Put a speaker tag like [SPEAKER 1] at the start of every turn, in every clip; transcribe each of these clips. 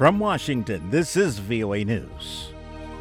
[SPEAKER 1] From Washington, this is VOA News.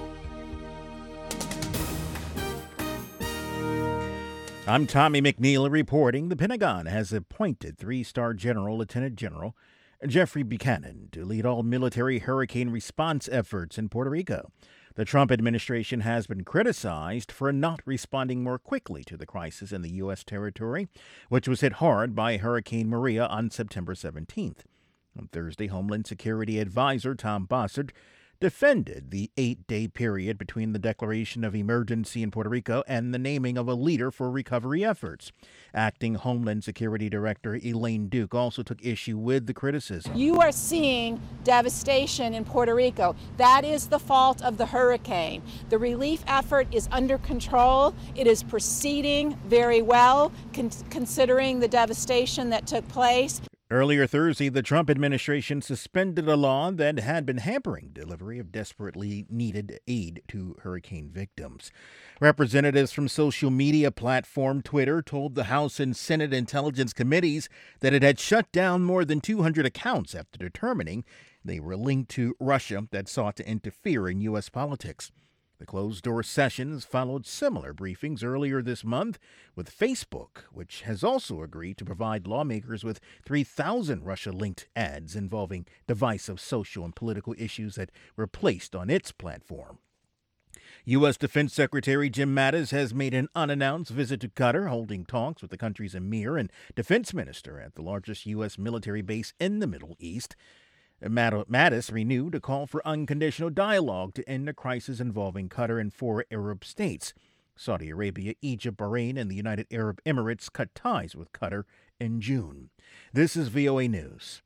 [SPEAKER 1] I'm Tommy McNeil reporting. The Pentagon has appointed three-star General Lieutenant General Jeffrey Buchanan to lead all military hurricane response efforts in Puerto Rico. The Trump administration has been criticized for not responding more quickly to the crisis in the U.S. territory, which was hit hard by Hurricane Maria on September 17th. On Thursday, Homeland Security Advisor Tom Bossert defended the 8-day period between the declaration of emergency in Puerto Rico and the naming of a leader for recovery efforts. Acting Homeland Security Director Elaine Duke also took issue with the criticism.
[SPEAKER 2] You are seeing devastation in Puerto Rico. That is the fault of the hurricane. The relief effort is under control. It is proceeding very well, considering the devastation that took place.
[SPEAKER 1] Earlier Thursday, the Trump administration suspended a law that had been hampering delivery of desperately needed aid to hurricane victims. Representatives from social media platform Twitter told the House and Senate Intelligence Committees that it had shut down more than 200 accounts after determining they were linked to Russia that sought to interfere in U.S. politics. The closed-door sessions followed similar briefings earlier this month with Facebook, which has also agreed to provide lawmakers with 3,000 Russia-linked ads involving divisive social and political issues that were placed on its platform. U.S. Defense Secretary Jim Mattis has made an unannounced visit to Qatar, holding talks with the country's emir and defense minister at the largest U.S. military base in the Middle East. Mattis renewed a call for unconditional dialogue to end the crisis involving Qatar and 4 Arab states. Saudi Arabia, Egypt, Bahrain, and the United Arab Emirates cut ties with Qatar in June. This is VOA News.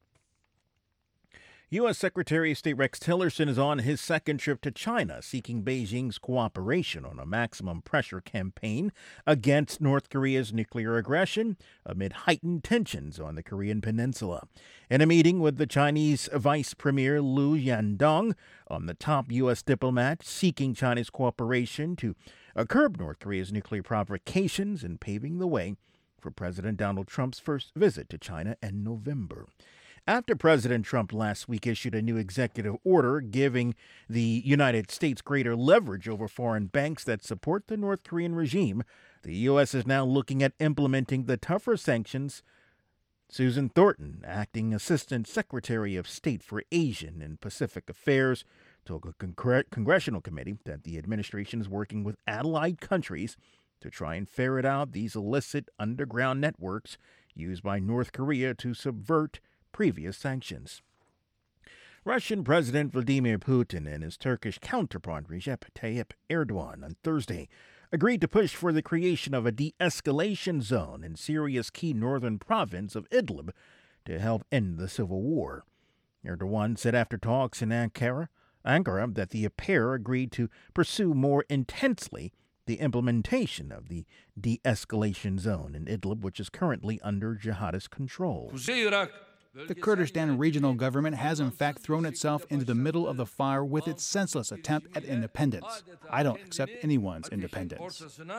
[SPEAKER 1] U.S. Secretary of State Rex Tillerson is on his second trip to China, seeking Beijing's cooperation on a maximum pressure campaign against North Korea's nuclear aggression amid heightened tensions on the Korean peninsula. In a meeting with the Chinese Vice Premier Liu Yandong, on the top U.S. diplomat seeking China's cooperation to curb North Korea's nuclear provocations and paving the way for President Donald Trump's first visit to China in November. After President Trump last week issued a new executive order giving the United States greater leverage over foreign banks that support the North Korean regime, the U.S. is now looking at implementing the tougher sanctions. Susan Thornton, acting Assistant Secretary of State for Asian and Pacific Affairs, told a congressional committee that the administration is working with allied countries to try and ferret out these illicit underground networks used by North Korea to subvert previous sanctions. Russian President Vladimir Putin and his Turkish counterpart Recep Tayyip Erdogan on Thursday agreed to push for the creation of a de-escalation zone in Syria's key northern province of Idlib to help end the civil war. Erdogan said after talks in Ankara that the pair agreed to pursue more intensely the implementation of the de-escalation zone in Idlib, which is currently under jihadist control.
[SPEAKER 3] The Kurdistan regional government has in fact thrown itself into the middle of the fire with its senseless attempt at independence. I don't accept anyone's independence.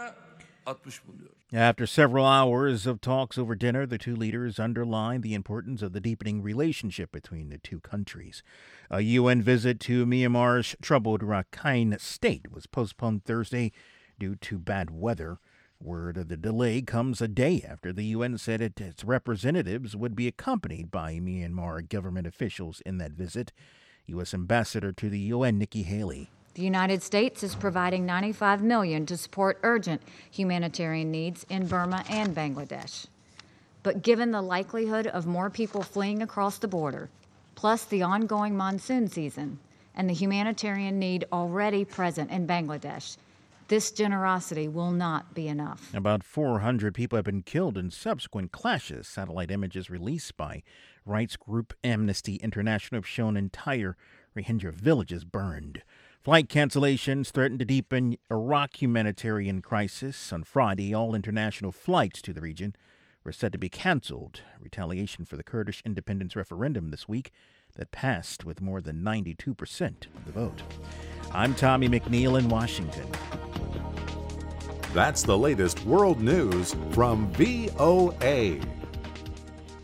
[SPEAKER 1] After several hours of talks over dinner, the two leaders underlined the importance of the deepening relationship between the two countries. A UN visit to Myanmar's troubled Rakhine state was postponed Thursday due to bad weather. Word of the delay comes a day after the UN said its representatives would be accompanied by Myanmar government officials in that visit. U.S. Ambassador to the UN, Nikki Haley.
[SPEAKER 4] The United States is providing $95 million to support urgent humanitarian needs in Burma and Bangladesh. But given the likelihood of more people fleeing across the border, plus the ongoing monsoon season and the humanitarian need already present in Bangladesh, this generosity will not be enough.
[SPEAKER 1] About 400 people have been killed in subsequent clashes. Satellite images released by rights group Amnesty International have shown entire Rohingya villages burned. Flight cancellations threaten to deepen Iraq humanitarian crisis. On Friday, all international flights to the region were said to be canceled. Retaliation for the Kurdish independence referendum this week that passed with more than 92% of the vote. I'm Tommy McNeil in Washington.
[SPEAKER 5] That's the latest world news from VOA.